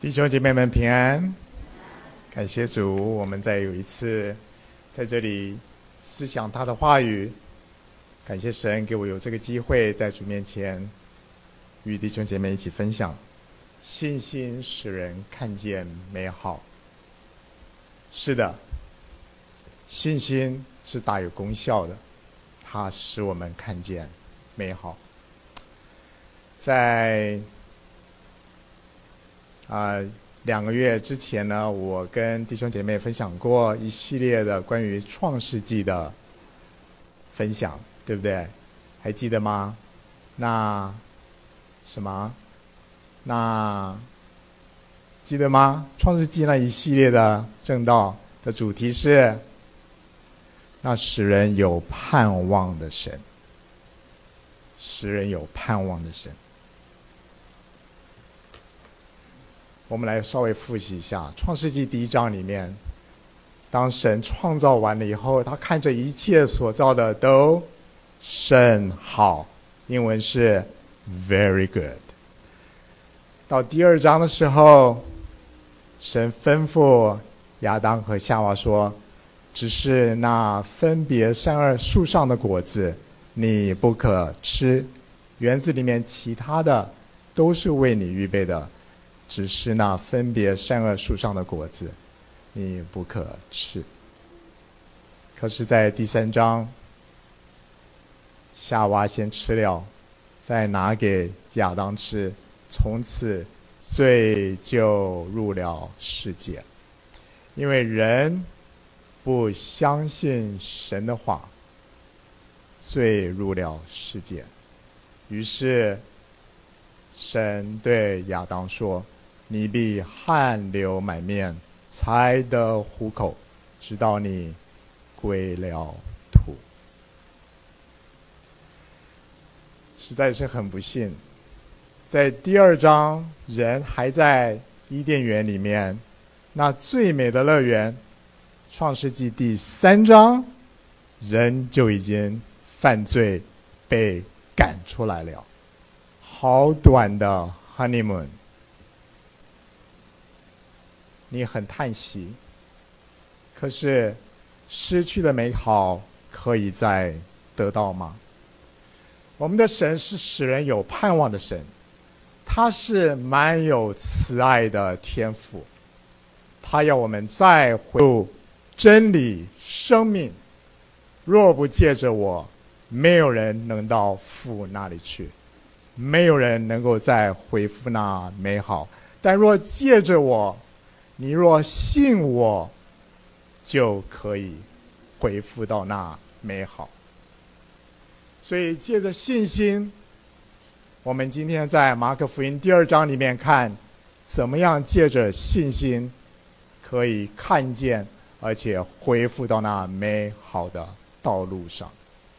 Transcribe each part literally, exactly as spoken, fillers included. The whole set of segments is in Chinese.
弟兄姐妹们平安，感谢主，我们再有一次在这里思想他的话语，感谢神给我有这个机会在主面前与弟兄姐妹一起分享。信心使人看见美好。是的，信心是大有功效的，它使我们看见美好。在啊、呃，两个月之前呢，我跟弟兄姐妹分享过一系列的关于创世纪的分享，对不对？还记得吗？那什么？那记得吗？创世纪那一系列的正道的主题是那使人有盼望的神，使人有盼望的神。我们来稍微复习一下创世纪第一章里面，当神创造完了以后，他看着一切所造的都甚好，英文是 very good。 到第二章的时候，神吩咐亚当和夏娃说，只是那分别善恶树上的果子你不可吃，园子里面其他的都是为你预备的，只是那分别善恶树上的果子你不可吃。可是在第三章，夏娃先吃了，再拿给亚当吃，从此罪就入了世界，因为人不相信神的话，罪入了世界。于是神对亚当说，你必汗流满面才得糊口，直到你归了土。实在是很不幸，在第二章人还在伊甸园里面，那最美的乐园，创世纪第三章人就已经犯罪被赶出来了。好短的 honeymoon， 你很叹息，可是失去的美好可以再得到吗？我们的神是使人有盼望的神，他是满有慈爱的天父，他要我们再回入真理生命，若不借着我，没有人能到父那里去，没有人能够再恢复那美好。但若借着我，你若信我，就可以恢复到那美好。所以借着信心，我们今天在马可福音第二章里面看，怎么样借着信心可以看见而且恢复到那美好的道路上。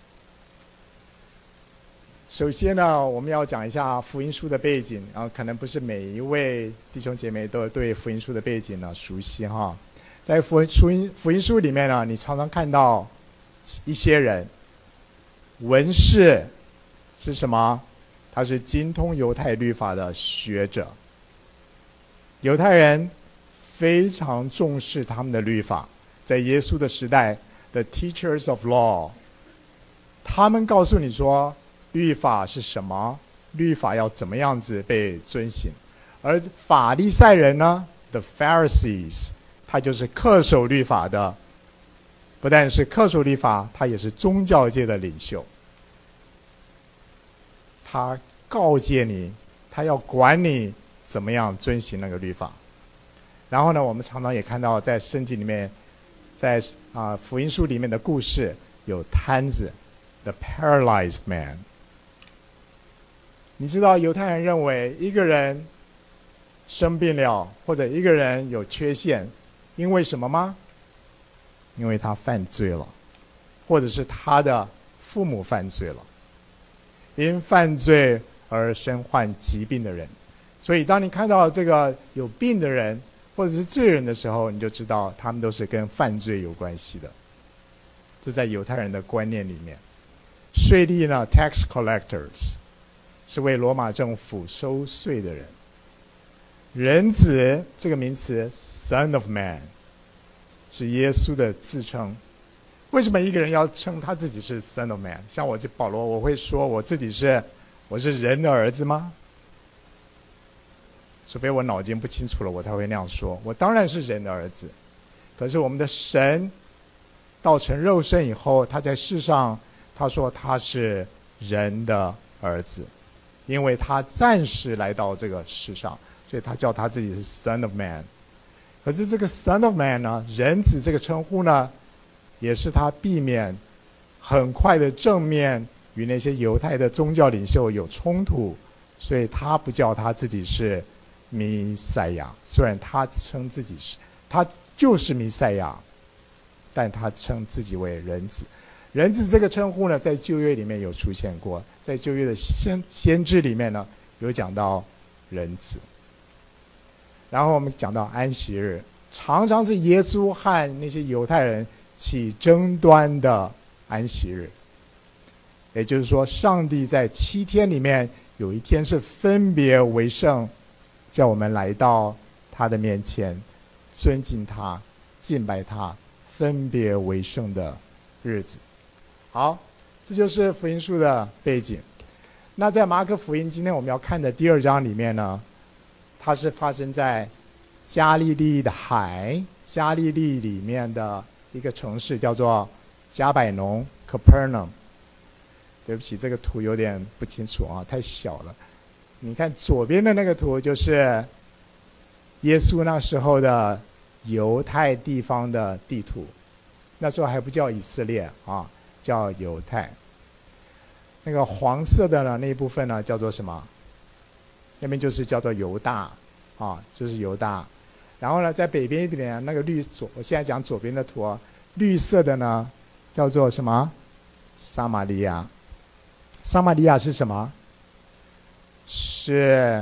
首先呢，我们要讲一下福音书的背景，然后可能不是每一位弟兄姐妹都对福音书的背景呢熟悉哈。在福音福音书里面呢，你常常看到一些人，文士是什么？他是精通犹太律法的学者。犹太人非常重视他们的律法，在耶稣的时代 The teachers of law， 他们告诉你说律法是什么，律法要怎么样子被遵行。而法利赛人呢 The Pharisees， 他就是恪守律法的，不但是恪守律法，他也是宗教界的领袖。他告诫你，他要管你怎么样遵行那个律法。然后呢，我们常常也看到在圣经里面，在啊、呃、福音书里面的故事，有瘫子 The paralyzed man。 你知道犹太人认为一个人生病了，或者一个人有缺陷，因为什么吗？因为他犯罪了，或者是他的父母犯罪了，因犯罪而身患疾病的人。所以当你看到这个有病的人或者是罪人的时候，你就知道他们都是跟犯罪有关系的。这在犹太人的观念里面。税吏呢 tax collectors 是为罗马政府收税的人。 人子这个名词 Son of Man 是耶稣的自称。为什么一个人要称他自己是 Son of Man？ 像我这保罗，我会说我自己是我是人的儿子吗？除非我脑筋不清楚了，我才会那样说。我当然是人的儿子。可是我们的神道成肉身以后，他在世上，他说他是人的儿子，因为他暂时来到这个世上，所以他叫他自己是 Son of Man。 可是这个 Son of Man 呢，人子这个称呼呢，也是他避免很快的正面与那些犹太的宗教领袖有冲突，所以他不叫他自己是弥赛亚。虽然他称自己是他就是弥赛亚，但他称自己为人子。人子这个称呼呢，在旧约里面有出现过，在旧约的先先知里面呢，有讲到人子。然后我们讲到安息日，常常是耶稣和那些犹太人起争端的安息日。也就是说，上帝在七天里面有一天是分别为圣，叫我们来到他的面前，尊敬他，敬拜他，分别为圣的日子。好，这就是福音书的背景。那在马可福音今天我们要看的第二章里面呢，它是发生在加利利的海，加利利里面的一个城市叫做加百农 Capernaum。 对不起，这个图有点不清楚啊，太小了。你看左边的那个图就是耶稣那时候的犹太地方的地图，那时候还不叫以色列啊，叫犹太。那个黄色的呢，那一部分呢叫做什么？那边就是叫做犹大啊，就是犹大。然后呢，在北边一点那个绿左，我现在讲左边的图啊，绿色的呢叫做什么？撒玛利亚。撒玛利亚是什么？是，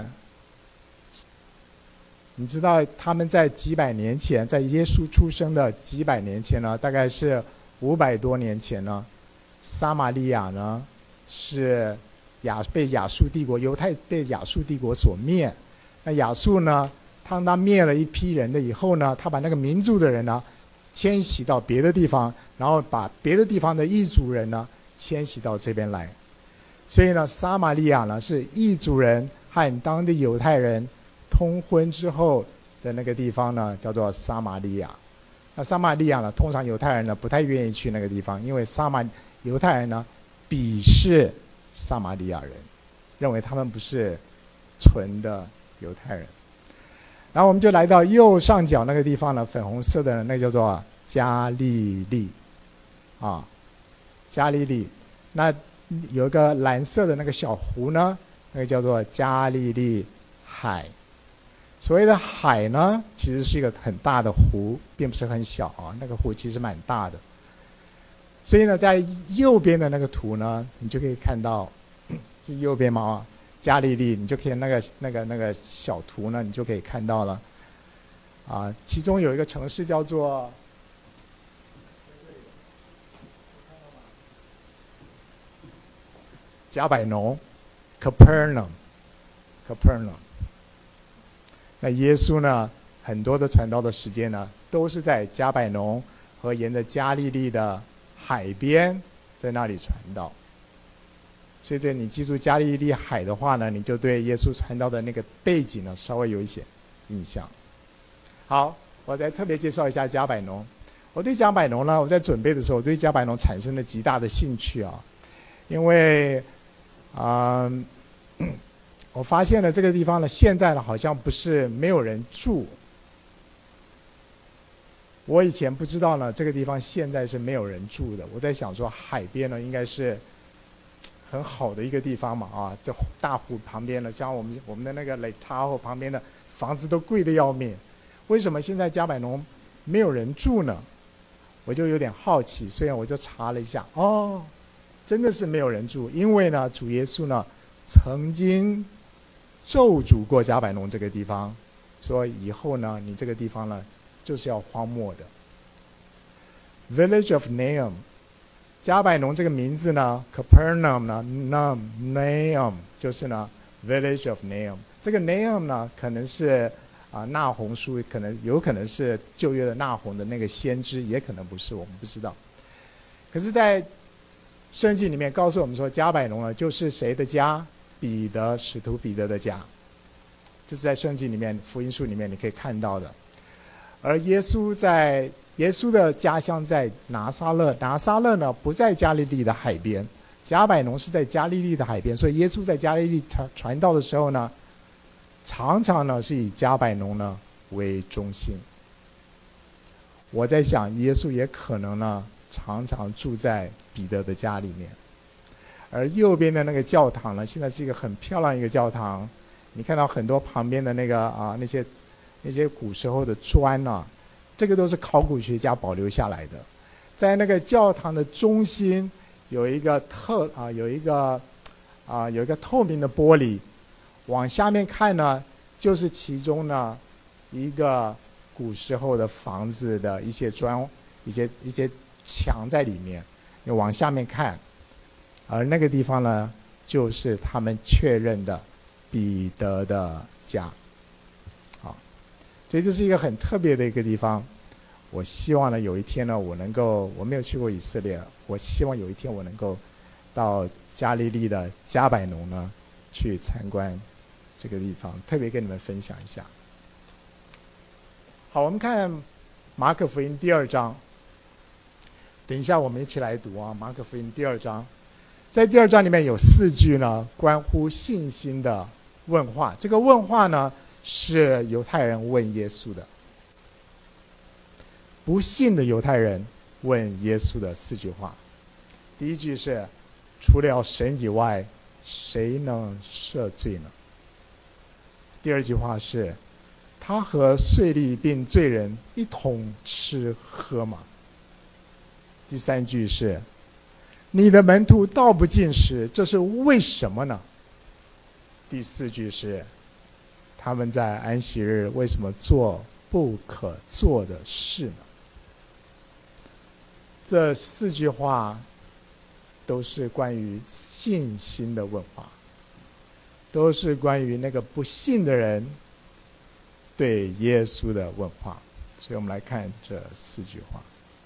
你知道他们在几百年前，在耶稣出生的几百年前呢，大概是五百多年前呢，撒玛利亚呢是亚被亚述帝国，犹太被亚述帝国所灭。那亚述呢，当他灭了一批人的以后呢，他把那个民族的人呢迁徙到别的地方，然后把别的地方的异族人呢迁徙到这边来。所以呢，撒玛利亚呢是异族人和当地犹太人通婚之后的那个地方呢，叫做撒玛利亚。那撒玛利亚呢，通常犹太人呢不太愿意去那个地方，因为撒玛犹太人呢鄙视撒玛利亚人，认为他们不是纯的犹太人。然后我们就来到右上角那个地方呢，粉红色的那个叫做加利利啊，加利利。那有一个蓝色的那个小湖呢，那个叫做加利利海。所谓的海呢，其实是一个很大的湖，并不是很小啊，那个湖其实蛮大的。所以呢，在右边的那个图呢，你就可以看到，是右边嘛，加利利，你就可以那个那个那个小图呢，你就可以看到了啊，其中有一个城市叫做加百农 Capernaum Capernaum。 那耶稣呢，很多的传道的时间呢，都是在加百农和沿着加利利的海边，在那里传道。所以这你记住加利利海的话呢，你就对耶稣传道的那个背景呢稍微有一些印象。好，我再特别介绍一下加百农。我对加百农呢，我在准备的时候，我对加百农产生了极大的兴趣啊，因为啊、呃，我发现了这个地方呢，现在呢好像不是没有人住。我以前不知道呢，这个地方现在是没有人住的。我在想说，海边呢应该是很好的一个地方嘛啊，这大湖旁边呢，像我们我们的那个 Lake Tahoe 旁边的房子都贵得要命，为什么现在加百农没有人住呢？我就有点好奇，所以我就查了一下，哦，真的是没有人住，因为呢，主耶稣呢曾经咒诅过加百农这个地方，说以后呢，你这个地方呢就是要荒漠的。Village of Nahum， 加百农这个名字呢 ，Capernaum 呢 ，Nahum 就是呢 village of Naam。这个 Naam 呢，可能是啊纳红书，可能有可能是旧约的纳红的那个先知，也可能不是，我们不知道。可是，在圣经里面告诉我们说，加百农呢就是谁的家？彼得，使徒彼得的家。这是在圣经里面福音书里面你可以看到的。而耶稣在耶稣的家乡在拿撒勒，拿撒勒呢不在加利利的海边，加百农是在加利利的海边，所以耶稣在加利利传传道的时候呢，常常呢是以加百农呢为中心。我在想，耶稣也可能呢常常住在彼得的家里面。而右边的那个教堂呢，现在是一个很漂亮一个教堂，你看到很多旁边的那个啊那些那些古时候的砖呢、啊，这个都是考古学家保留下来的。在那个教堂的中心有一个特啊有一个啊有一个透明的玻璃，往下面看呢，就是其中呢一个古时候的房子的一些砖一些一些墙在里面，你往下面看。而那个地方呢，就是他们确认的彼得的家。好，所以这是一个很特别的一个地方。我希望呢，有一天呢，我能够，我没有去过以色列，我希望有一天我能够到加利利的加百农呢去参观这个地方，特别跟你们分享一下。好，我们看马可福音第二章，等一下我们一起来读啊，马可福音第二章。在第二章里面有四句呢，关乎信心的问话。这个问话呢，是犹太人问耶稣的。不信的犹太人问耶稣的四句话。第一句是：除了神以外，谁能赦罪呢？第二句话是：他和税吏并罪人一同吃喝吗？第三句是：你的门徒道不进食，这是为什么呢？第四句是：他们在安息日为什么做不可做的事呢？这四句话都是关于信心的问话，都是关于那个不信的人对耶稣的问话。所以我们来看这四句话。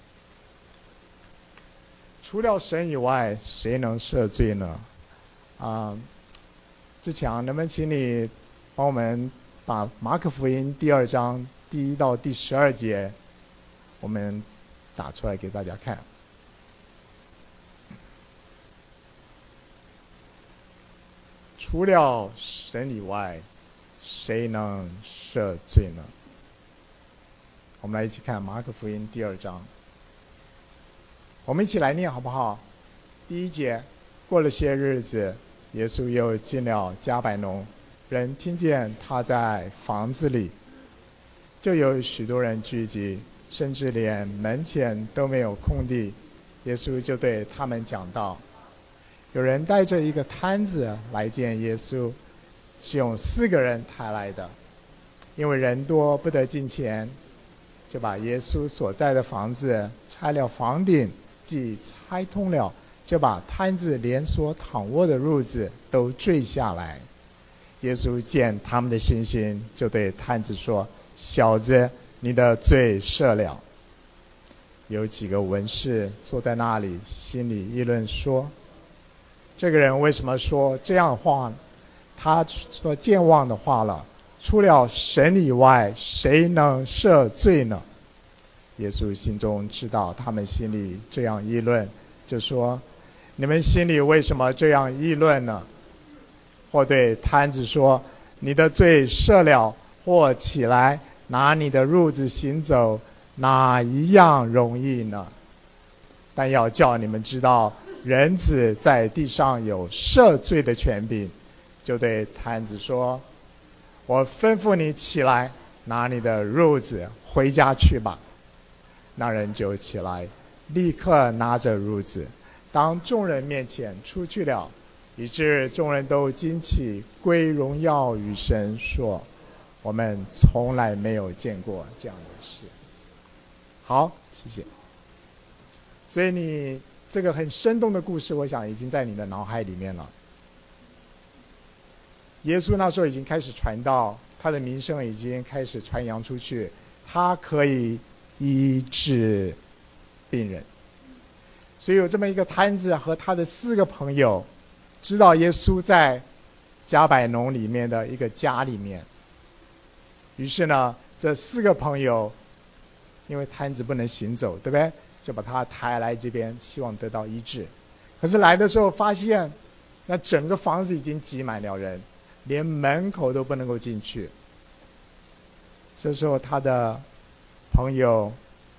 除了神以外，谁能赦罪呢？啊，志强，能不能请你帮我们把马可福音第二章第一到第十二节，我们打出来给大家看。除了神以外，谁能赦罪呢？我们来一起看马可福音第二章。我们一起来念好不好？第一节，过了些日子，耶稣又进了加百农，人听见他在房子里，就有许多人聚集，甚至连门前都没有空地。耶稣就对他们讲道。有人带着一个摊子来见耶稣，是用四个人抬来的，因为人多不得进前，就把耶稣所在的房子拆了房顶，既拆通了，就把摊子连所躺卧的褥子都坠下来。耶稣见他们的信心，就对摊子说：小子，你的罪赦了。有几个文士坐在那里，心里议论说：这个人为什么说这样的话？他说健忘的话了。除了神以外，谁能赦罪呢？耶稣心中知道他们心里这样议论，就说：你们心里为什么这样议论呢？或对摊子说：你的罪赦了，或起来拿你的褥子行走，哪一样容易呢？但要叫你们知道，人子在地上有赦罪的权柄。就对摊子说：我吩咐你起来，拿你的褥子回家去吧。那人就起来，立刻拿着褥子，当众人面前出去了，以致众人都惊奇，归荣耀与神，说：我们从来没有见过这样的事。好，谢谢。所以你这个很生动的故事，我想已经在你的脑海里面了。 耶稣那时候已经开始传道，他的名声已经开始传扬出去，他可以医治病人。所以有这么一个摊子和他的四个朋友知道耶稣在迦百农里面的一个家里面，于是呢这四个朋友因为摊子不能行走，对不对？就把他抬来这边，希望得到医治。可是来的时候发现那整个房子已经挤满了人，连门口都不能够进去。这时候他的朋友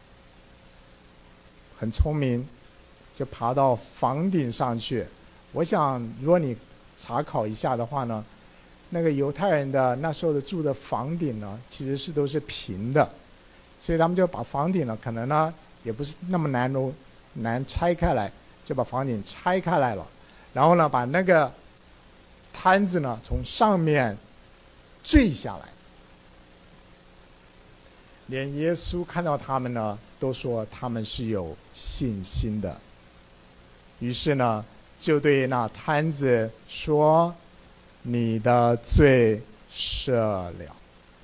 很聪明，就爬到房顶上去。我想如果你查考一下的话呢，那个犹太人的那时候的住的房顶呢其实是都是平的，所以他们就把房顶呢可能呢也不是那么难难拆开来，就把房顶拆开来了，然后呢把那个摊子呢从上面坠下来。连耶稣看到他们呢都说他们是有信心的，于是呢就对那摊子说，你的罪赦了。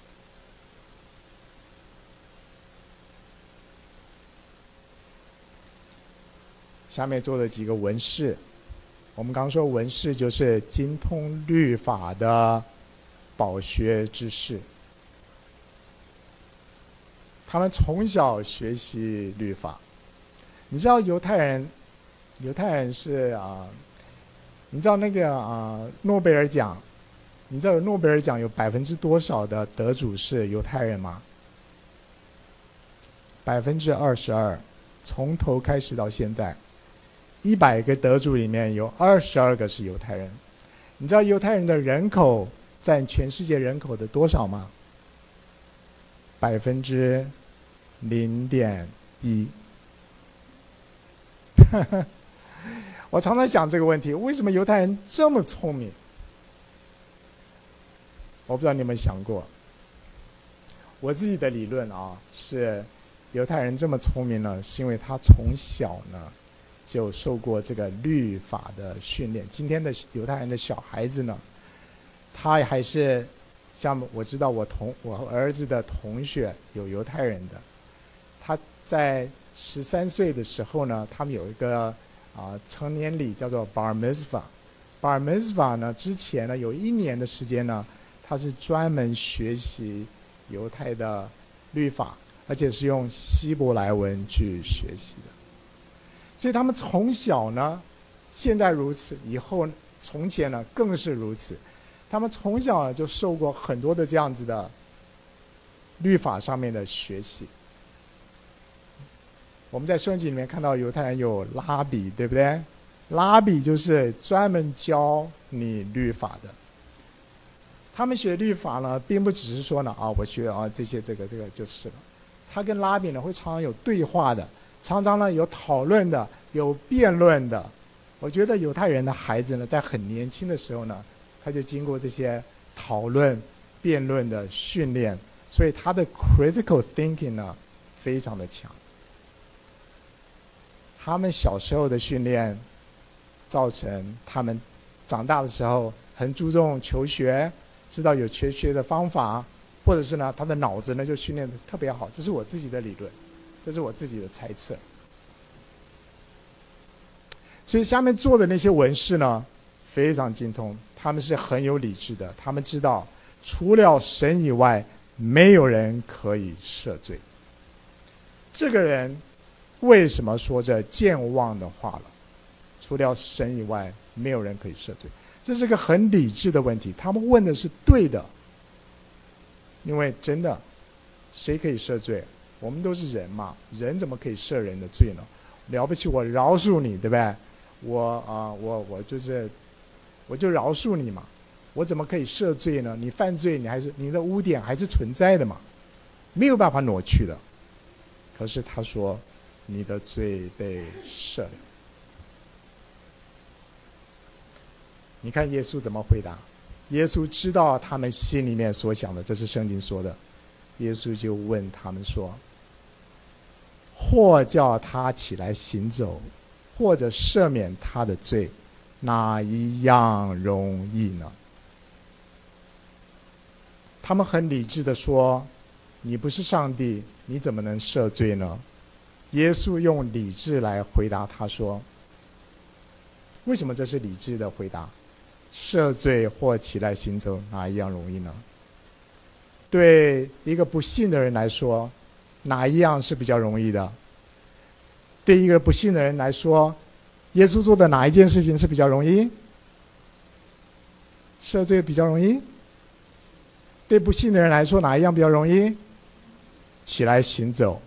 下面做的几个文士，我们刚说文士就是精通律法的饱学之士，他们从小学习律法。你知道犹太人犹太人是啊、呃，你知道那个啊、呃、诺贝尔奖，你知道诺贝尔奖有百分之多少的得主是犹太人吗？百分之二十二，从头开始到现在，一百个得主里面有二十二个是犹太人。你知道犹太人的人口占全世界人口的多少吗？百分之零点一。我常常想这个问题，为什么犹太人这么聪明？我不知道你有没有想过。我自己的理论啊，是犹太人这么聪明呢，是因为他从小呢就受过这个律法的训练。今天的犹太人的小孩子呢，他还是像我知道我同我儿子的同学有犹太人的，他在十三岁的时候呢，他们有一个啊、呃、成年礼叫做 Bar Mitzvah。Bar Mitzvah 呢之前呢有一年的时间呢，他是专门学习犹太的律法，而且是用希伯来文去学习的。所以他们从小呢，现在如此，以后从前呢更是如此。他们从小呢就受过很多的这样子的律法上面的学习。我们在圣经里面看到犹太人有拉比，对不对？拉比就是专门教你律法的。他们学律法呢，并不只是说呢啊，我学啊这些这个这个就是了。他跟拉比呢会常常有对话的，常常呢有讨论的，有辩论的。我觉得犹太人的孩子呢，在很年轻的时候呢，他就经过这些讨论、辩论的训练，所以他的 critical thinking 呢非常的强。他们小时候的训练，造成他们长大的时候很注重求学，知道有求学的方法，或者是呢他的脑子呢就训练的特别好。这是我自己的理论，这是我自己的猜测。所以下面做的那些文士呢非常精通，他们是很有理智的，他们知道除了神以外没有人可以赦罪。这个人为什么说这健忘的话了？除了神以外没有人可以赦罪，这是个很理智的问题。他们问的是对的，因为真的谁可以赦罪？我们都是人嘛，人怎么可以赦人的罪呢？了不起我饶恕你，对不对？我啊、呃，我我就是我就饶恕你嘛，我怎么可以赦罪呢？你犯罪，你还是你的污点还是存在的嘛，没有办法挪去的。可是他说你的罪被赦了。你看耶稣怎么回答？耶稣知道他们心里面所想的，这是圣经说的。耶稣就问他们说，或叫他起来行走，或者赦免他的罪，哪一样容易呢？ 他们很理智的说，你不是上帝，你怎么能赦罪呢？耶稣用理智来回答他说，为什么这是理智的回答？赦罪或起来行走，哪一样容易呢？对一个不信的人来说，哪一样是比较容易的？对一个不信的人来说，耶稣做的哪一件事情是比较容易？赦罪比较容易。对不信的人来说，哪一样比较容易？起来行走。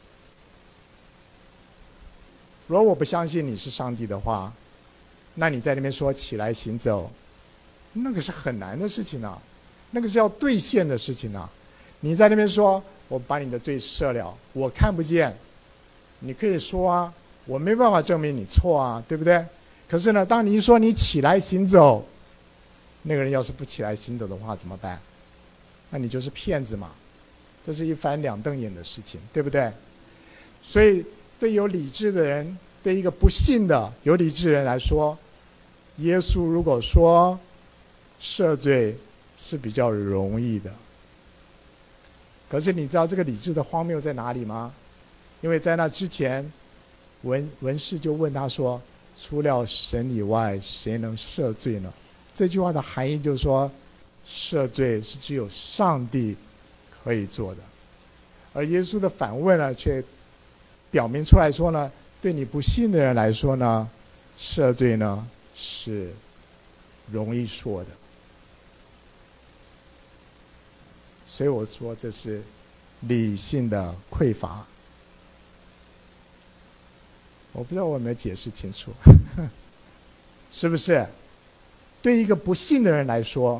如果我不相信你是上帝的话，那你在那边说起来行走，那个是很难的事情啊，那个是要兑现的事情啊。你在那边说我把你的罪赦了，我看不见，你可以说啊，我没办法证明你错啊，对不对？可是呢，当你一说你起来行走，那个人要是不起来行走的话怎么办？那你就是骗子嘛，这是一翻两瞪眼的事情，对不对？所以对有理智的人，对一个不信的有理智的人来说，耶稣如果说赦罪是比较容易的。可是你知道这个理智的荒谬在哪里吗？因为在那之前，文文士就问他说，除了神以外，谁能赦罪呢？这句话的含义就是说，赦罪是只有上帝可以做的。而耶稣的反问呢，却表明出来说呢，对你不信的人来说呢，赦罪呢是容易说的。所以我说这是理性的匮乏。我不知道我有没有解释清楚是不是？对一个不信的人来说，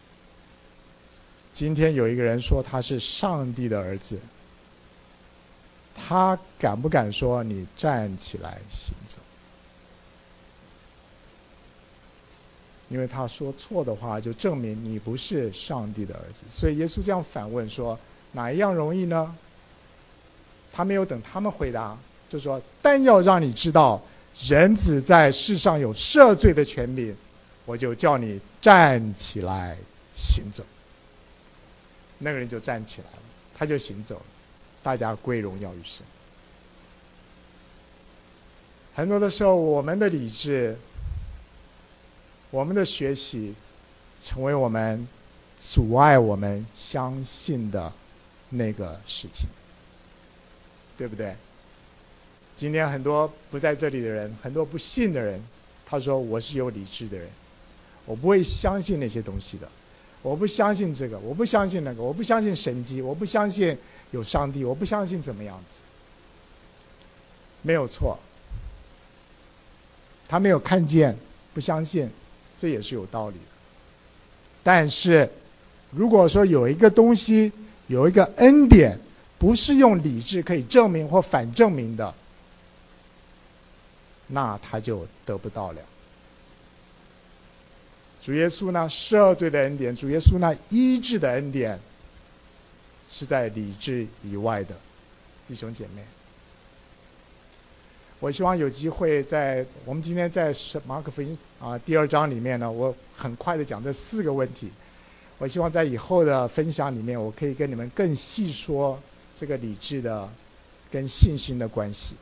今天有一个人说他是上帝的儿子，他敢不敢说你站起来行走？因为他说错的话，就证明你不是上帝的儿子。所以耶稣这样反问说，哪一样容易呢？他没有等他们回答，就说，但要让你知道，人子在世上有赦罪的权柄，我就叫你站起来行走。那个人就站起来了，他就行走了，大家归荣耀于神。很多的时候，我们的理智，我们的学习，成为我们阻碍我们相信的那个事情，对不对？今天很多不在这里的人，很多不信的人，他说我是有理智的人，我不会相信那些东西的，我不相信这个，我不相信那个，我不相信神迹，我不相信有上帝，我不相信怎么样子。没有错，他没有看见，不相信，这也是有道理的。但是如果说有一个东西，有一个恩典，不是用理智可以证明或反证明的，那他就得不到了。主耶稣呢，赦罪的恩典，主耶稣呢，医治的恩典，是在理智以外的。弟兄姐妹，我希望有机会在我们今天在马可福音啊第二章里面呢，我很快的讲这四个问题。我希望在以后的分享里面，我可以跟你们更细说这个理智的跟信心的关系。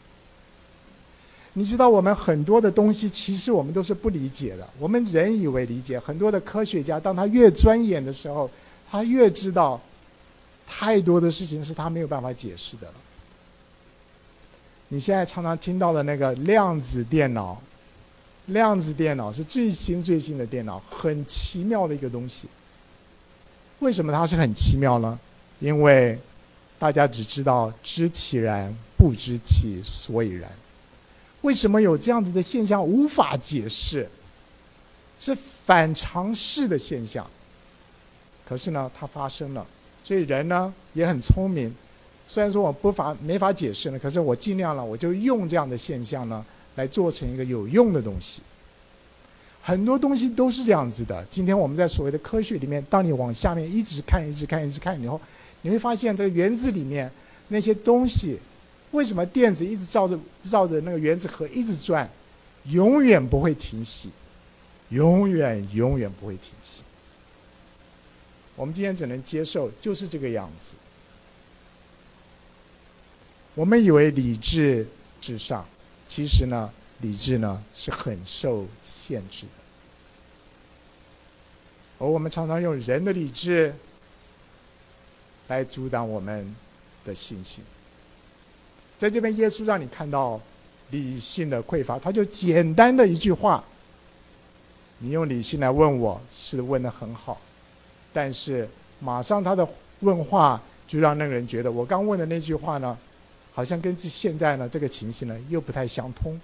你知道我们很多的东西其实我们都是不理解的，我们人以为理解，很多的科学家当他越钻研的时候，他越知道太多的事情是他没有办法解释的了。你现在常常听到的那个量子电脑，量子电脑是最新最新的电脑，很奇妙的一个东西。为什么它是很奇妙呢？因为大家只知道知其然，不知其所以然。为什么有这样子的现象无法解释，是反常识的现象，可是呢它发生了。所以人呢也很聪明，虽然说我不法没法解释呢，可是我尽量了，我就用这样的现象呢来做成一个有用的东西。很多东西都是这样子的。今天我们在所谓的科学里面，当你往下面一直看一直看一直看以后，你会发现这个原子里面那些东西，为什么电子一直照着绕着那个原子核一直转，永远不会停息，永远永远不会停息。 我们今天只能接受就是这个样子。我们以为理智至上，其实呢，理智呢是很受限制的。而我们常常用人的理智来阻挡我们的信心。在这边，耶稣让你看到理性的匮乏，他就简单的一句话，你用理性来问我，是问得很好，但是马上他的问话就让那个人觉得，我刚问的那句话呢，好像跟现在呢这个情形呢又不太相通。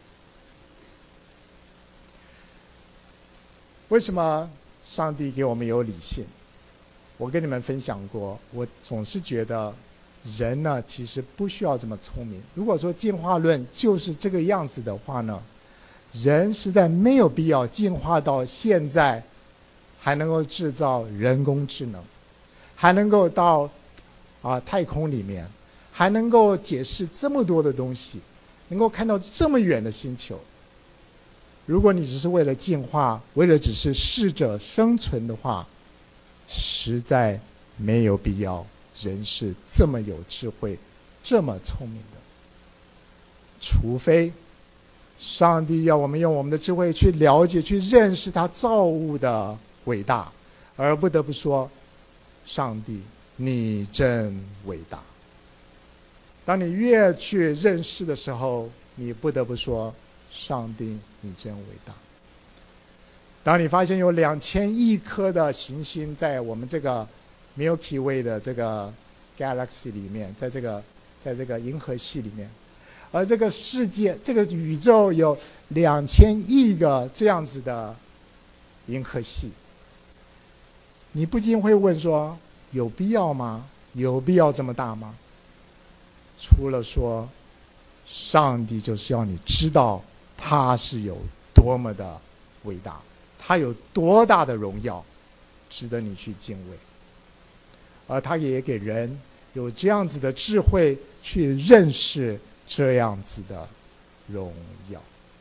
为什么上帝给我们有理性？我跟你们分享过，我总是觉得人呢其实不需要这么聪明。如果说进化论就是这个样子的话呢，人实在没有必要进化到现在还能够制造人工智能，还能够到啊太空里面，还能够解释这么多的东西，能够看到这么远的星球。如果你只是为了进化，为了只是适者生存的话，实在没有必要人是这么有智慧，这么聪明的。除非上帝要我们用我们的智慧去了解，去认识他造物的伟大，而不得不说，上帝你真伟大。当你越去认识的时候，你不得不说，上帝你真伟大。当你发现有两千亿颗的行星在我们这个 Milky Way 的这个 Galaxy 里面，在这个在这个银河系里面，而这个世界这个宇宙有两千亿个这样子的银河系，你不禁会问说，有必要吗？有必要这么大吗？除了说上帝就是要你知道他是有多么的伟大，他有多大的荣耀值得你去敬畏，而他也给人有这样子的智慧去认识这样子的荣耀。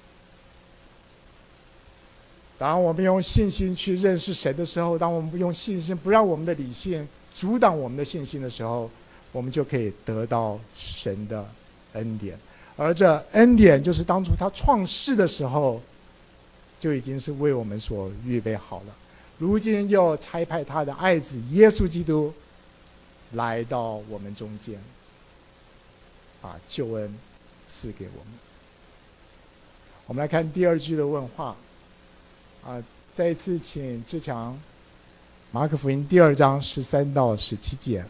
当我们用信心去认识神的时候，当我们用信心不让我们的理性阻挡我们的信心的时候，我们就可以得到神的恩典。而这恩典就是当初他创世的时候就已经是为我们所预备好了，如今又差派他的爱子耶稣基督来到我们中间，把救恩赐给我们。我们来看第二句的问话啊，再一次请志强，马可福音第二章十三到十七节。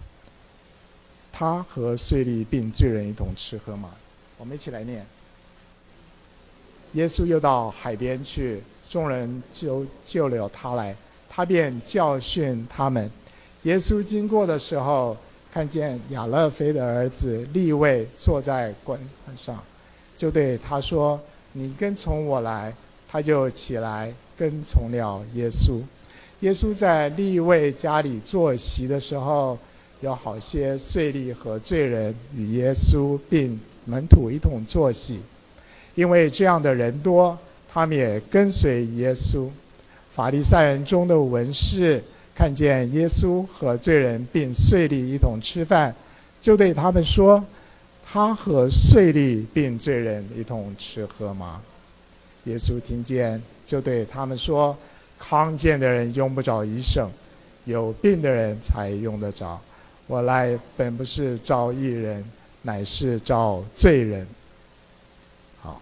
他和税吏并罪人一同吃喝吗？我们一起来念。耶稣又到海边去，众人就救了他来，他便教训他们。耶稣经过的时候，看见亚勒腓的儿子利未坐在棺上，就对他说，你跟从我来。他就起来跟从了耶稣。耶稣在利未家里坐席的时候，有好些税吏和罪人与耶稣并门徒一同坐席，因为这样的人多，他们也跟随耶稣。法利赛人中的文士看见耶稣和罪人并税吏一同吃饭，就对他们说，他和税吏并罪人一同吃喝吗？耶稣听见，就对他们说，康健的人用不着医生，有病的人才用得着。我来本不是召义人，乃是召罪人。好，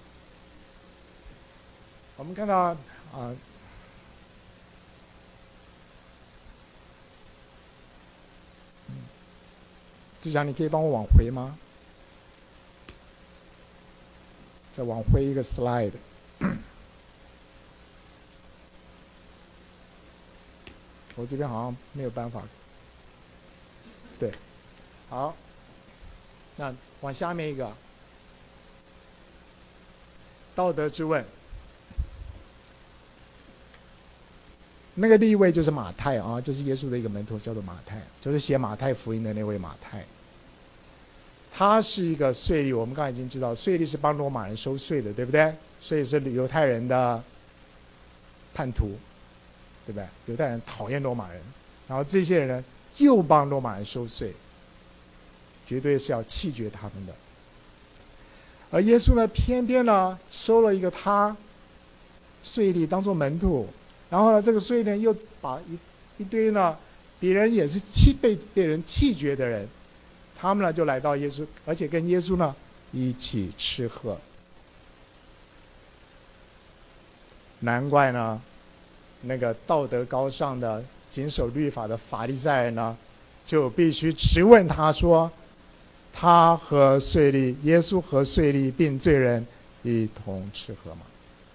我们看到啊，志强，你可以帮我往回吗？再往回一个 slide。我这边好像没有办法。对，好，那往下面一个，道德之问。那个利未就是马太啊，就是耶稣的一个门徒，叫做马太，就是写马太福音的那位马太。他是一个税吏，我们刚才已经知道，税吏是帮罗马人收税的，对不对？所以是犹太人的叛徒，对不对？犹太人讨厌罗马人， 然后这些人呢又帮罗马人收税，绝对是要弃绝他们的。而耶稣呢，偏偏呢收了一个他税吏当做门徒，然后呢这个税吏又把一一堆呢别人也是弃被被人弃绝的人，他们呢就来到耶稣，而且跟耶稣呢一起吃喝。难怪呢那个道德高尚的谨守律法的法利赛人呢就必须质问他说，他和税吏耶稣和税吏并罪人一同吃喝吗？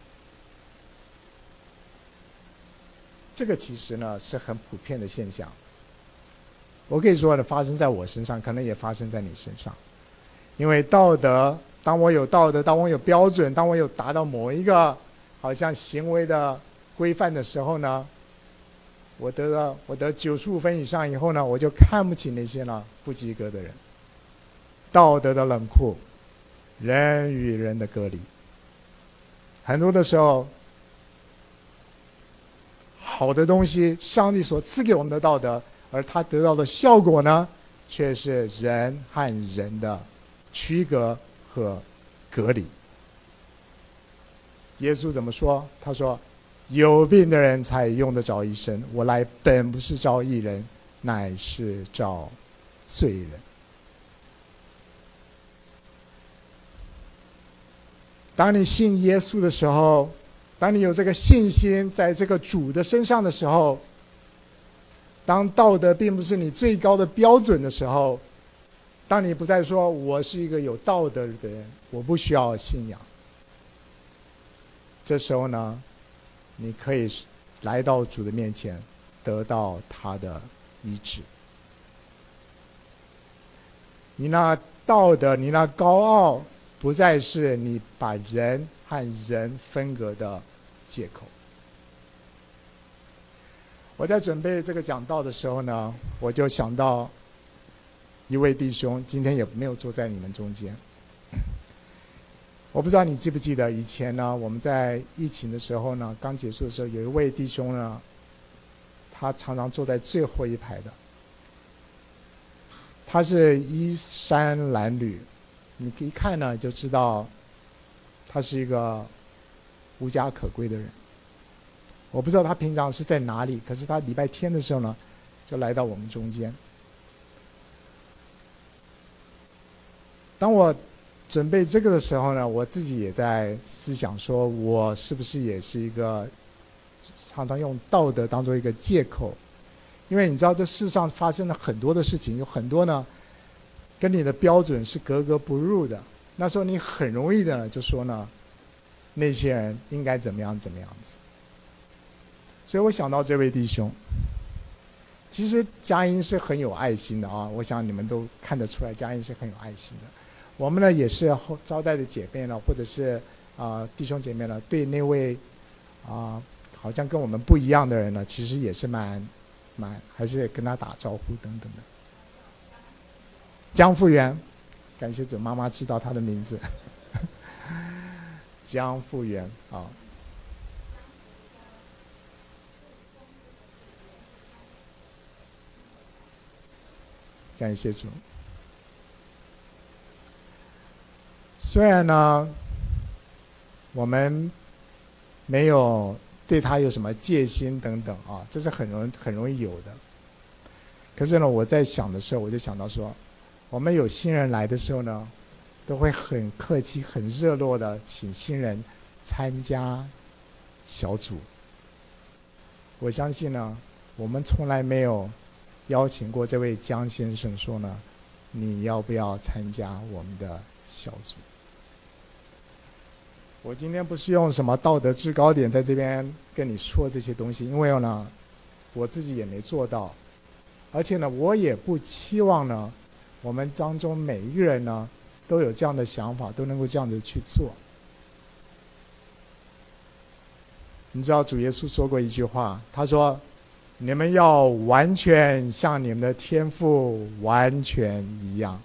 这个其实呢是很普遍的现象，我可以说呢发生在我身上，可能也发生在你身上。因为道德，当我有道德，当我有标准，当我有达到某一个好像行为的规范的时候呢，我得了我得九十五分以上以后呢，我就看不起那些呢不及格的人。道德的冷酷，人与人的隔离，很多的时候好的东西，上帝所赐给我们的道德，而他得到的效果呢却是人和人的区隔和隔离。耶稣怎么说？他说，有病的人才用得着医生，我来本不是召义人，乃是召罪人。当你信耶稣的时候，当你有这个信心在这个主的身上的时候，当道德并不是你最高的标准的时候，当你不再说我是一个有道德的人，我不需要信仰，这时候呢你可以来到主的面前，得到他的医治。你那道德，你那高傲，不再是你把人和人分隔的借口。我在准备这个讲道的时候呢，我就想到一位弟兄，今天也没有坐在你们中间。我不知道你记不记得以前呢，我们在疫情的时候呢，刚结束的时候，有一位弟兄呢，他常常坐在最后一排的，他是衣衫褴褛，你一看呢就知道他是一个无家可归的人。我不知道他平常是在哪里，可是他礼拜天的时候呢就来到我们中间。当我准备这个的时候呢，我自己也在思想说，我是不是也是一个常常用道德当做一个借口。因为你知道这世上发生了很多的事情，有很多呢跟你的标准是格格不入的，那时候你很容易的就说呢那些人应该怎么样怎么样子。所以我想到这位弟兄，其实佳音是很有爱心的啊，我想你们都看得出来佳音是很有爱心的。我们呢也是招待的姐妹呢，或者是啊、呃、弟兄姐妹呢，对那位啊、呃、好像跟我们不一样的人呢，其实也是蛮蛮还是跟他打招呼等等的。江复原，感谢主，妈妈知道他的名字。江复原啊，感谢主。虽然呢我们没有对他有什么戒心等等啊，这是很容易很容易有的。可是呢我在想的时候，我就想到说，我们有新人来的时候呢，都会很客气很热络的请新人参加小组。我相信呢我们从来没有邀请过这位江先生说呢，你要不要参加我们的小组。我今天不是用什么道德制高点在这边跟你说这些东西，因为呢我自己也没做到，而且呢我也不期望呢我们当中每一个人呢都有这样的想法，都能够这样子去做。你知道主耶稣说过一句话，他说你们要完全像你们的天父完全一样。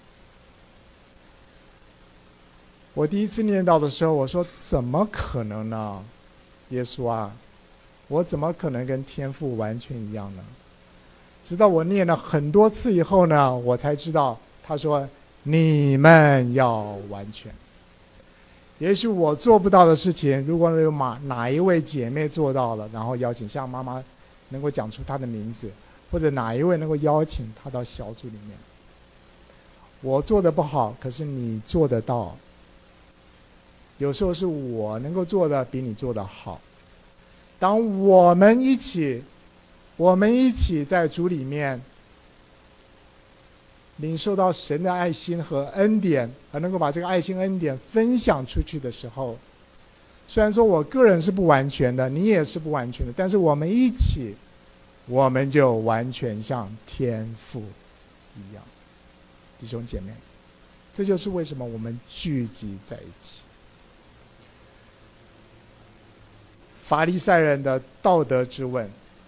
我第一次念到的时候，我说怎么可能呢？耶稣啊，我怎么可能跟天父完全一样呢？ 直到我念了很多次以后呢，我才知道他说你们要完全。也许我做不到的事情，如果有哪哪一位姐妹做到了，然后邀请像妈妈能够讲出她的名字，或者哪一位能够邀请她到小组里面，我做的不好，可是你做得到。有时候是我能够做的比你做的好。当我们一起我们一起在主里面领受到神的爱心和恩典，而能够把这个爱心恩典分享出去的时候，虽然说我个人是不完全的，你也是不完全的，但是我们一起，我们就完全像天父一样。弟兄姐妹，这就是为什么我们聚集在一起。法利赛人的道德之问，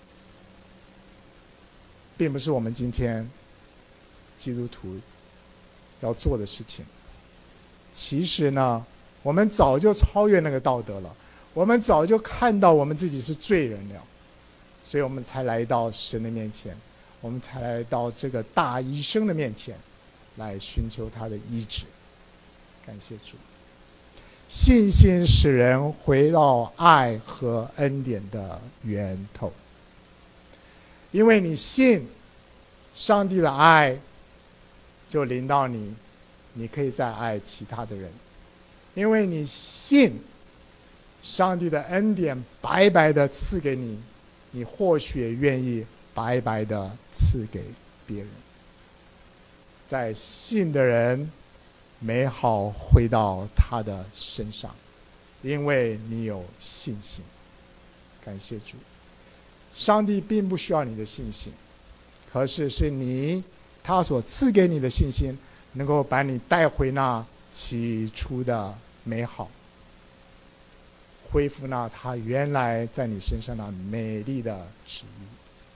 并不是我们今天基督徒要做的事情。其实呢，我们早就超越那个道德了，我们早就看到我们自己是罪人了，所以我们才来到神的面前，我们才来到这个大医生的面前，来寻求他的医治。感谢主。信心使人回到爱和恩典的源头，因为你信上帝的爱就临到你，你可以再爱其他的人。因为你信上帝的恩典白白的赐给你，你或许也愿意白白的赐给别人。在信的人美好回到他的身上，因为你有信心。感谢主。上帝并不需要你的信心，可是是你他所赐给你的信心，能够把你带回那起初的美好，恢复那他原来在你身上的美丽的旨意。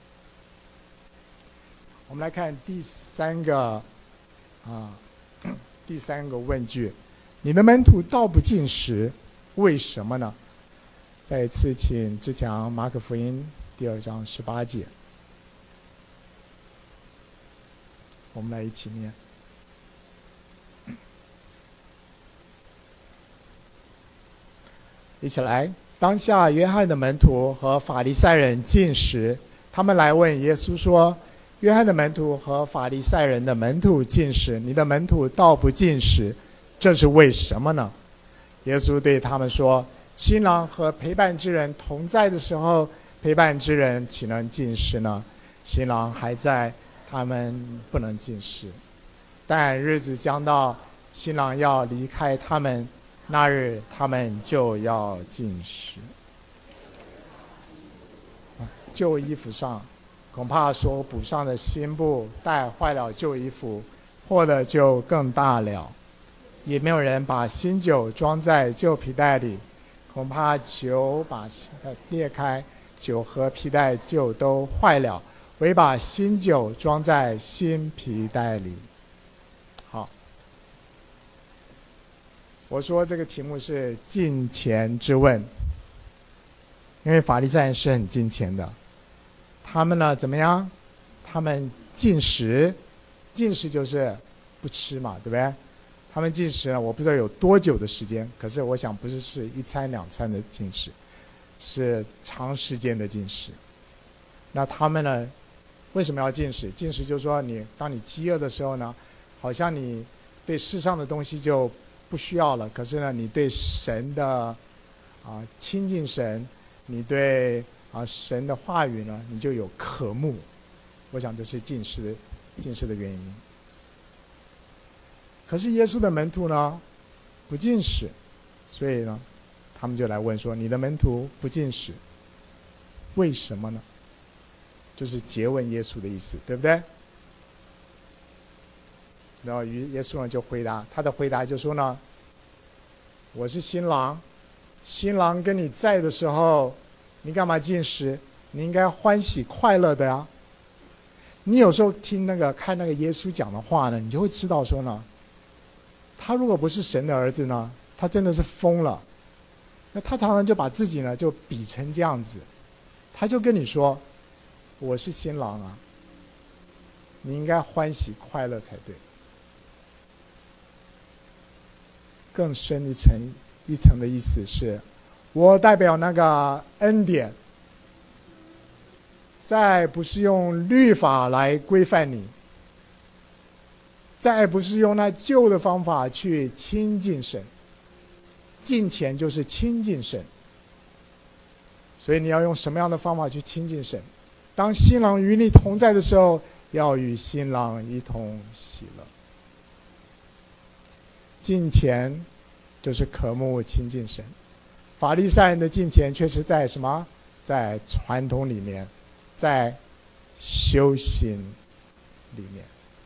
我们来看第三个啊，第三个问句：你的门徒道不进食，为什么呢？再一次请志强马可福音第二章十八节，我们来一起念。一起来。当下约翰的门徒和法利赛人进食，他们来问耶稣说：约翰的门徒和法利赛人的门徒进食，你的门徒倒不进食，这是为什么呢？耶稣对他们说：新郎和陪伴之人同在的时候，陪伴之人岂能进食呢？新郎还在，他们不能进食。但日子将到，新郎要离开他们，那日他们就要进食。旧衣服上恐怕所补上的新布带坏了旧衣服，破的就更大了。也没有人把新酒装在旧皮袋里，恐怕酒把裂开，酒和皮袋就都坏了，唯把新酒装在新皮袋里。好，我说这个题目是敬虔之问，因为法利赛人是很敬虔的。他们呢怎么样？他们禁食，禁食就是不吃嘛，对不对？他们禁食呢，我不知道有多久的时间，可是我想不是是一餐两餐的禁食，是长时间的禁食。那他们呢为什么要禁食？禁食就是说你当你饥饿的时候呢，好像你对世上的东西就不需要了，可是呢你对神的啊亲近神，你对啊神的话语呢你就有渴慕。我想这是禁食的禁食的原因。可是耶稣的门徒呢不禁食，所以呢他们就来问说：你的门徒不禁食，为什么呢？就是诘问耶稣的意思，对不对？然后耶稣呢就回答，他的回答就说呢：我是新郎，新郎跟你在的时候，你干嘛禁食？你应该欢喜快乐的呀。你有时候听那个看那个耶稣讲的话呢，你就会知道说呢，他如果不是神的儿子呢，他真的是疯了。那他常常就把自己呢就比成这样子，他就跟你说：我是新郎啊， 你应该欢喜快乐才对。更深一层一层的意思是，我代表那个恩典，再不是用律法来规范你，再不是用那旧的方法去亲近神，敬虔就是亲近神。所以你要用什么样的方法去亲近神？当新郎与你同在的时候，要与新郎一同喜乐。敬虔就是渴慕亲近神，法利赛人的敬虔却是在什么？在传统里面，在修行里面。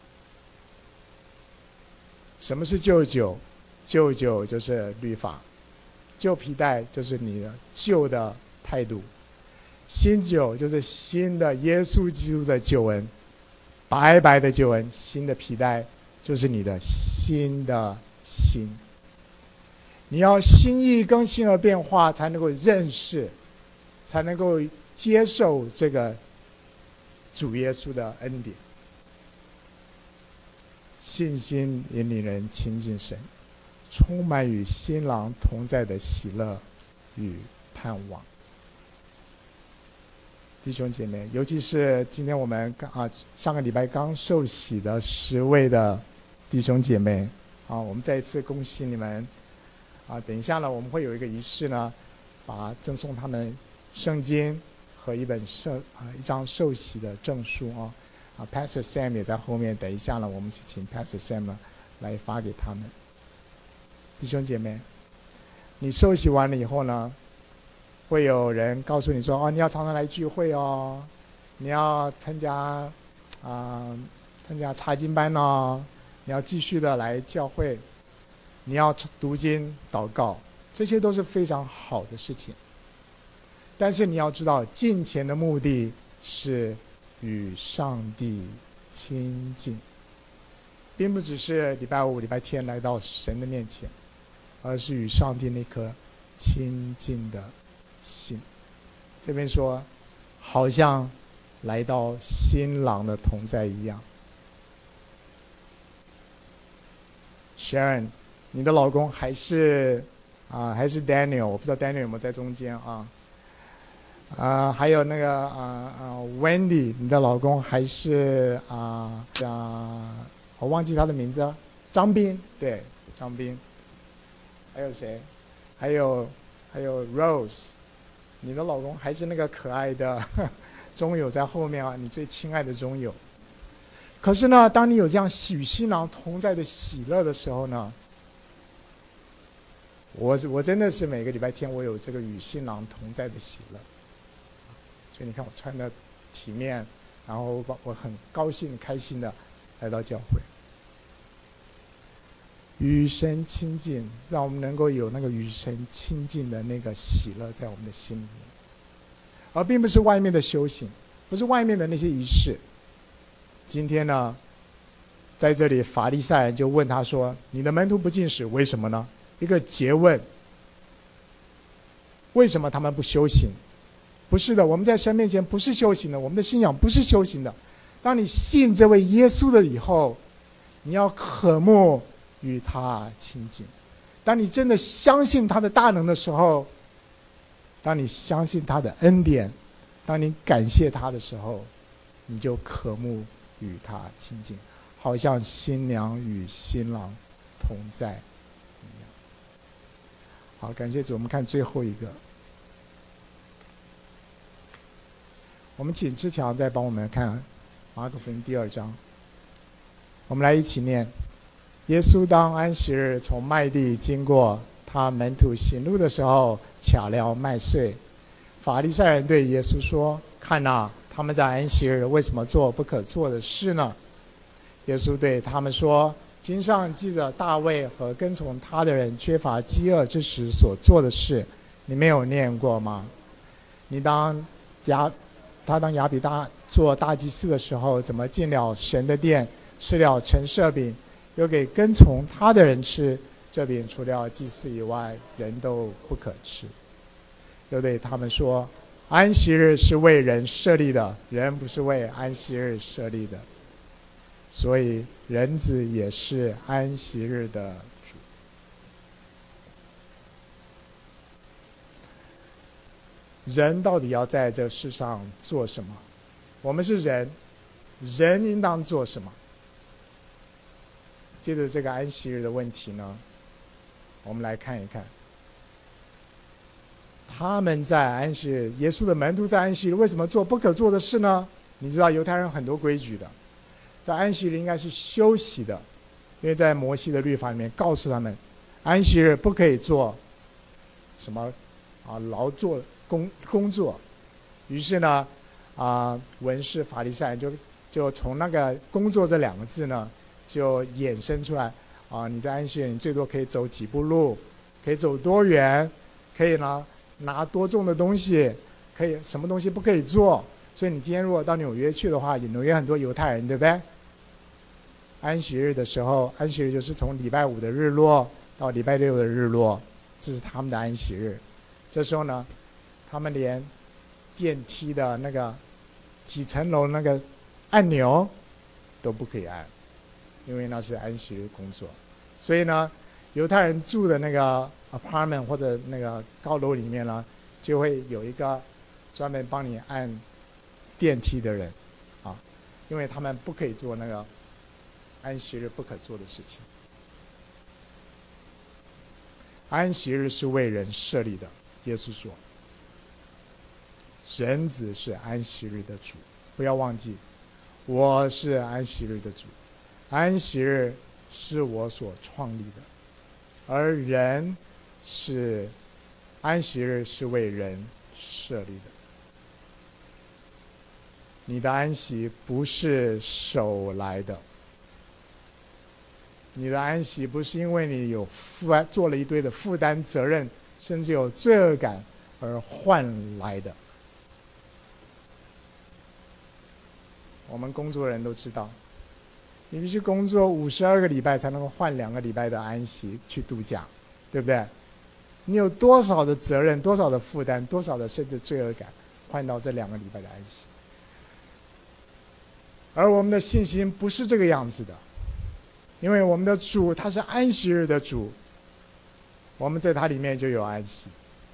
什么是旧酒？旧酒就是律法，旧皮带就是你的旧的态度，新酒就是新的耶稣基督的救恩，白白的救恩。新的皮带就是你的新的心。你要心意更新而变化，才能够认识，才能够接受这个主耶稣的恩典。信心引领人亲近神，充满与新郎同在的喜乐与盼望。弟兄姐妹，尤其是今天我们啊上个礼拜刚受洗的十位的弟兄姐妹啊，我们再一次恭喜你们啊！等一下呢，我们会有一个仪式呢，把赠送他们圣经和一本受啊一张受洗的证书啊啊 ，Pastor Sam 也在后面。等一下呢，我们请 Pastor Sam 呢来发给他们。弟兄姐妹，你受洗完了以后呢，会有人告诉你说：“哦，你要常常来聚会哦，你要参加啊、呃、参加查经班哦，你要继续的来教会，你要读经祷告，这些都是非常好的事情。但是你要知道，敬虔的目的是与上帝亲近，并不只是礼拜五、礼拜天来到神的面前，而是与上帝那颗亲近的心。这边说，好像来到新郎的同在一样。Sharon， 你的老公还是啊，还是 Daniel？ 我不知道 Daniel 有没有在中间啊？啊，还有那个啊啊 Wendy， 你的老公还是啊啊，我忘记他的名字了，张斌，对，张斌。还有谁？还有还有 Rose， 你的老公还是那个可爱的中友在后面啊，你最亲爱的中友。可是呢，当你有这样与新郎同在的喜乐的时候呢，我我真的是每个礼拜天我有这个与新郎同在的喜乐。所以你看我穿的体面，然后我很高兴开心的来到教会。与神亲近，让我们能够有那个与神亲近的那个喜乐在我们的心里面，而并不是外面的修行，不是外面的那些仪式。今天呢，在这里法利赛人就问他说：“你的门徒不禁食，为什么呢？”一个诘问。为什么他们不修行？不是的，我们在神面前不是修行的，我们的信仰不是修行的。当你信这位耶稣的以后，你要渴慕与他亲近。当你真的相信他的大能的时候，当你相信他的恩典，当你感谢他的时候，你就渴慕与他亲近，好像新娘与新郎同在一样。好，感谢主。我们看最后一个，我们请志强再帮我们看马可福音第二章。我们来一起念：耶稣当安息日从麦地经过，他门徒行路的时候，巧料麦穗。法利赛人对耶稣说：“看哪，他们在安息日为什么做不可做的事呢？”耶稣对他们说：“经上记着大卫和跟从他的人缺乏饥饿之时所做的事，你没有念过吗？你当亚他当亚比大做大祭司的时候，怎么进了神的殿，吃了陈设饼，又给跟从他的人吃？这饼除了祭司以外，人都不可吃。又对他们说：安息日是为人设立的，人不是为安息日设立的。 所以人子也是安息日的主。人到底要在这世上做什么？我们是人，人应当做什么？接着这个安息日的问题呢，我们来看一看。他们在安息日，耶稣的门徒在安息日为什么做不可做的事呢？你知道犹太人很多规矩的，在安息日应该是休息的，因为在摩西的律法里面告诉他们，安息日不可以做什么啊劳作工工作。于是呢，啊文士法利赛人就就从那个工作这两个字呢，就衍生出来啊，你在安息日你最多可以走几步路，可以走多远，可以呢拿多重的东西，可以什么东西不可以做。所以你今天如果到纽约去的话，纽约很多犹太人，对不对？安息日的时候，安息日就是从礼拜五的日落到礼拜六的日落，这是他们的安息日。这时候呢，他们连电梯的那个几层楼那个按钮都不可以按，因为那是安息日工作。所以呢，犹太人住的那个 apartment 或者那个高楼里面呢，就会有一个专门帮你按电梯的人啊，因为他们不可以做那个安息日不可做的事情。安息日是为人设立的，耶稣说，人子是安息日的主，不要忘记，我是安息日的主，安息日是我所创立的，而人是安息日是为人设立的。你的安息不是手来的，你的安息不是因为你有负做了一堆的负担责任，甚至有罪恶感而换来的。我们工作人都知道，你必须工作五十二个礼拜才能够换两个礼拜的安息去度假，对不对？你有多少的责任，多少的负担，多少的甚至罪恶感，换到这两个礼拜的安息？而我们的信心不是这个样子的，因为我们的主他是安息日的主，我们在他里面就有安息。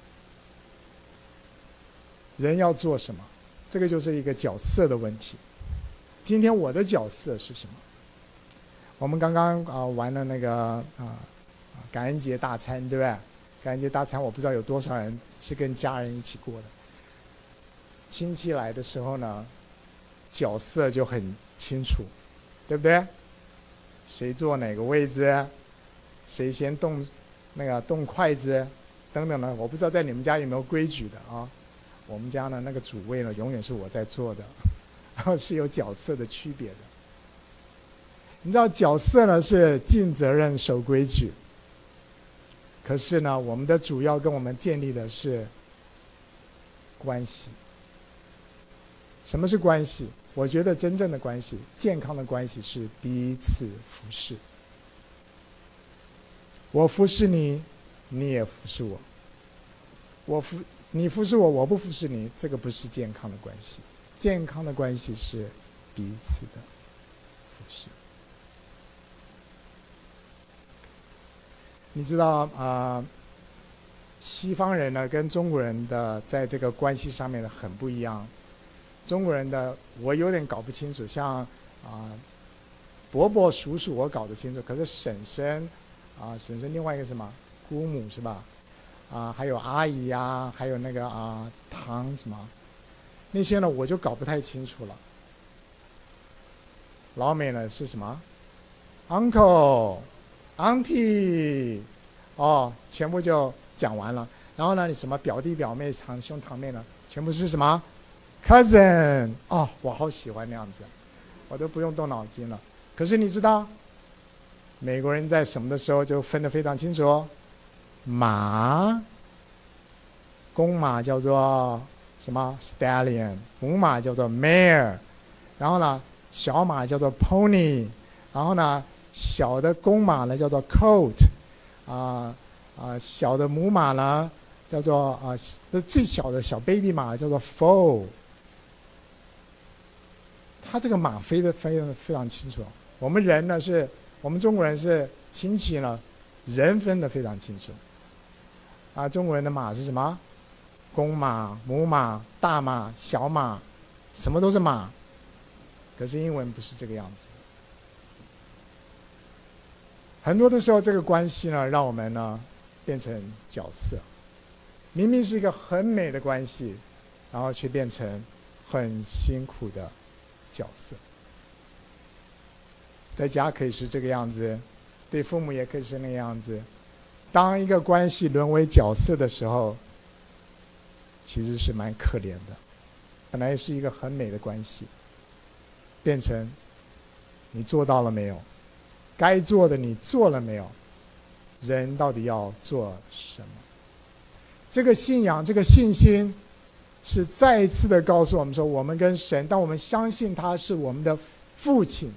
人要做什么？这个就是一个角色的问题。今天我的角色是什么？我们刚刚啊、呃、玩了那个啊、呃、感恩节大餐，对不对？感恩节大餐我不知道有多少人是跟家人一起过的。亲戚来的时候呢，角色就很清楚，对不对？谁坐哪个位置，谁先动那个动筷子等等的，我不知道在你们家有没有规矩的啊？我们家呢那个主位呢永远是我在做的，然后是有角色的区别的。你知道角色呢是尽责任守规矩，可是呢我们的主要跟我们建立的是关系。什么是关系？我觉得真正的关系，健康的关系是彼此服侍。我服侍你，你也服侍我。我服你服侍我，我不服侍你，这个不是健康的关系。健康的关系是彼此的服侍。你知道啊、呃，西方人呢跟中国人的在这个关系上面呢很不一样。中国人的我有点搞不清楚，像啊、呃、伯伯叔叔我搞得清楚，可是婶婶啊婶婶另外一个什么姑母是吧？啊还有阿姨呀、啊，还有那个啊堂什么那些呢我就搞不太清楚了。老美呢是什么 uncle、auntie 哦，全部就讲完了。然后呢你什么表弟表妹堂兄堂妹呢全部是什么cousin 哦，我好喜欢那样子，我都不用动脑筋了。可是你知道，美国人在什么的时候就分得非常清楚哦。马，公马叫做什么 stallion， 母马叫做 mare， 然后呢，小马叫做 pony， 然后呢，小的公马呢叫做 colt， 啊、呃、啊、呃，小的母马呢叫做啊，呃、最小的小 baby 马叫做 foal。他这个马飞得非常非常清楚， 我们人呢是，我们中国人是亲戚呢，人分得非常清楚。啊，中国人的马是什么？公马、母马、大马、小马，什么都是马。可是英文不是这个样子。很多的时候，这个关系呢，让我们呢变成角色。明明是一个很美的关系，然后却变成很辛苦的角色。在家可以是这个样子，对父母也可以是那个样子。当一个关系沦为角色的时候，其实是蛮可怜的。本来是一个很美的关系，变成你做到了没有？该做的你做了没有？人到底要做什么？这个信仰，这个信心，是再一次的告诉我们说，我们跟神，当我们相信他是我们的父亲，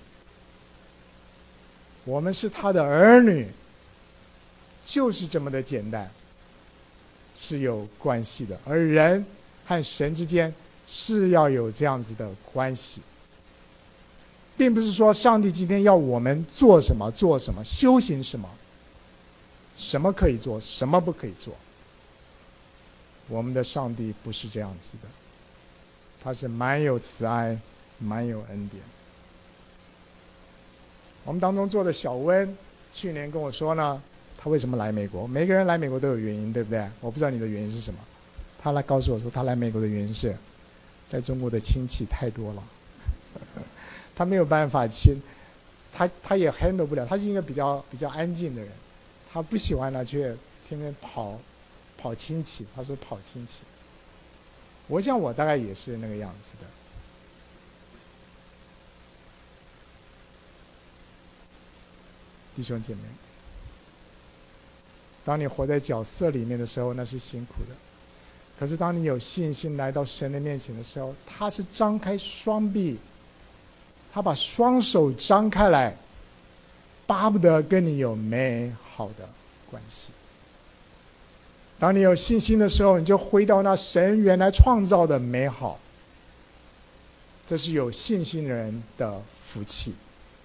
我们是他的儿女，就是这么的简单，是有关系的。而人和神之间是要有这样子的关系，并不是说上帝今天要我们做什么做什么，修行什么，什么可以做，什么不可以做。我们的上帝不是这样子的，他是蛮有慈爱，蛮有恩典。我们当中做的小温去年跟我说呢，他为什么来美国？每个人来美国都有原因，对不对？我不知道你的原因是什么。他来告诉我说，他来美国的原因是在中国的亲戚太多了，他没有办法亲，他他也 handle 不了。他是一个比较比较安静的人，他不喜欢呢去天天跑跑亲戚。他说跑亲戚，我想我大概也是那个样子的。弟兄姐妹，当你活在角色里面的时候，那是辛苦的。可是当你有信心来到神的面前的时候，他是张开双臂，他把双手张开来，巴不得跟你有美好的关系。当你有信心的时候，你就回到那神原来创造的美好，这是有信心人的福气。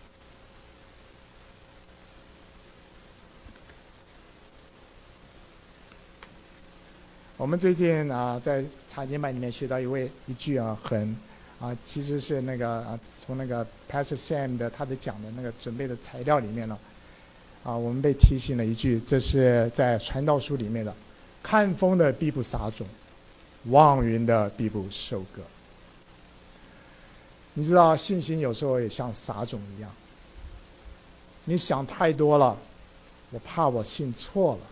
我们最近啊，在查经班里面学到一位一句啊，很啊，其实是那个啊，从那个 Pastor Sam 的他的讲的那个准备的材料里面呢，啊，我们被提醒了一句，这是在传道书里面的：看风的必不撒种，望云的必不收割。你知道，信心有时候也像撒种一样，你想太多了，我怕我信错了。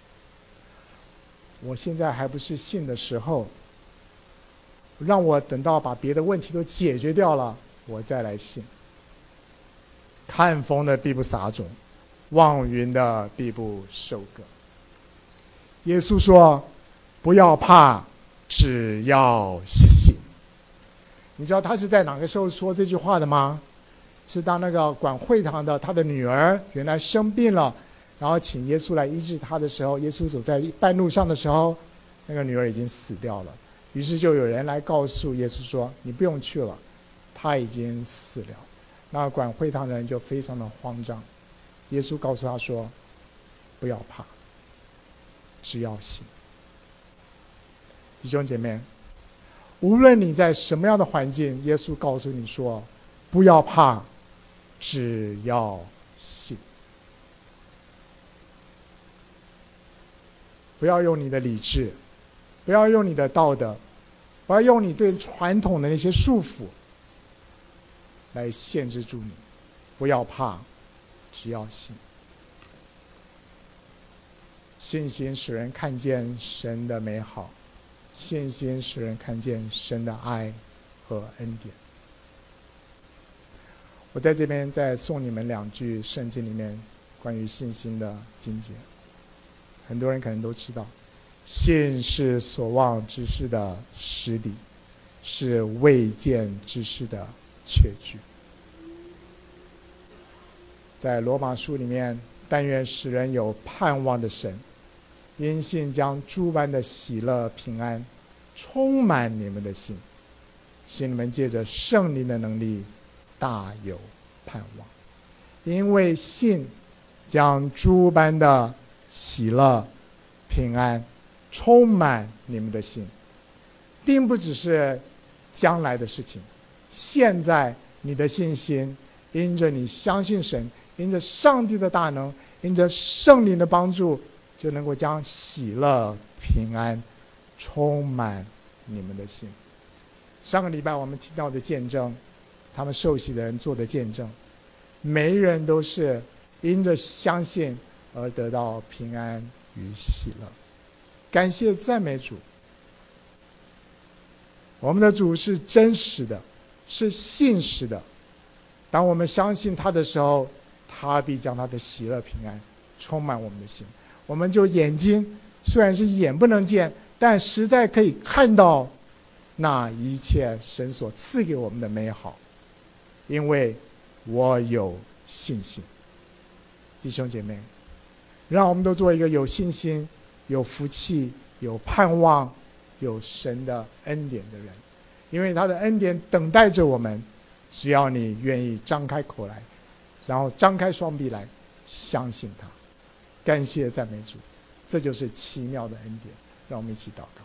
我现在还不是信的时候，让我等到把别的问题都解决掉了，我再来信。看风的必不撒种，望云的必不收割。耶稣说，不要怕，只要信。你知道他是在哪个时候说这句话的吗？是当那个管会堂的他的女儿原来生病了，然后请耶稣来医治他的时候，耶稣走在半路上的时候，那个女儿已经死掉了。于是就有人来告诉耶稣说，你不用去了，他已经死了。那管会堂的人就非常的慌张。耶稣告诉他说，不要怕，只要信。弟兄姐妹，无论你在什么样的环境，耶稣告诉你说，不要怕，只要信。不要用你的理智，不要用你的道德，不要用你对传统的那些束缚来限制住你。不要怕，只要信。信心使人看见神的美好，信心使人看见神的爱和恩典。我在这边再送你们两句圣经里面关于信心的经节。很多人可能都知道，信是所望之事的实底，是未见之事的确据。在罗马书里面，但愿使人有盼望的神，因信将诸般的喜乐平安充满你们的心，使你们借着圣灵的能力大有盼望。 因为信将诸般的喜乐、平安充满你们的心。并不只是将来的事情，现在你的信心因着你相信神，因着上帝的大能，因着圣灵的帮助，就能够将喜乐、平安充满你们的心。上个礼拜我们听到的见证，他们受洗的人做的见证，每一人都是因着相信而得到平安与喜乐。感谢赞美主，我们的主是真实的，是信实的。当我们相信他的时候，他必将他的喜乐平安充满我们的心。我们就眼睛虽然是眼不能见，但实在可以看到那一切神所赐给我们的美好，因为我有信心。弟兄姐妹，让我们都做一个有信心、有福气、有盼望、有神的恩典的人，因为他的恩典等待着我们，只要你愿意张开口来，然后张开双臂来相信他。感谢赞美主，这就是奇妙的恩典。让我们一起祷告。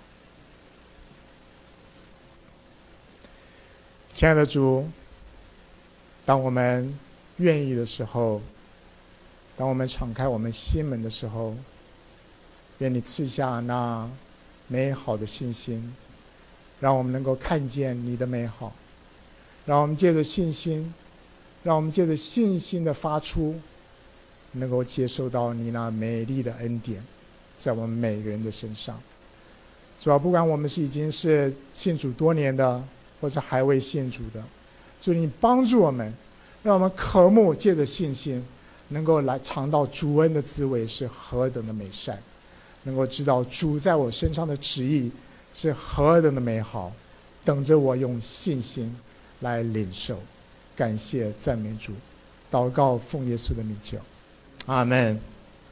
亲爱的主，当我们愿意的时候，当我们敞开我们心门的时候，愿你赐下那美好的信心，让我们能够看见你的美好，让我们借着信心，让我们借着信心的发出，能够接受到你那美丽的恩典在我们每个人的身上。主要不管我们是已经是信主多年的，或者还未信主的，主你帮助我们，让我们渴慕借着信心能够来尝到主恩的滋味是何等的美善，能够知道主在我身上的旨意是何等的美好，等着我用信心来领受。感谢赞美主，祷告奉耶稣的名求，阿们。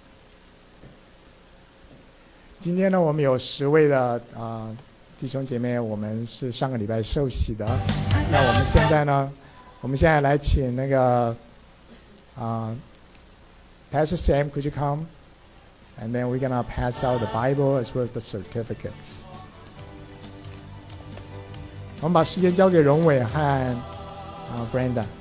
今天呢，我们有十位的啊、呃、弟兄姐妹，我们是上个礼拜受洗的。那我们现在呢，我们现在来请那个啊、呃、Pastor Sam, could you come? And then we're gonna pass out the Bible as well as the certificates. 我们把时间交给荣伟和啊、呃、Brenda。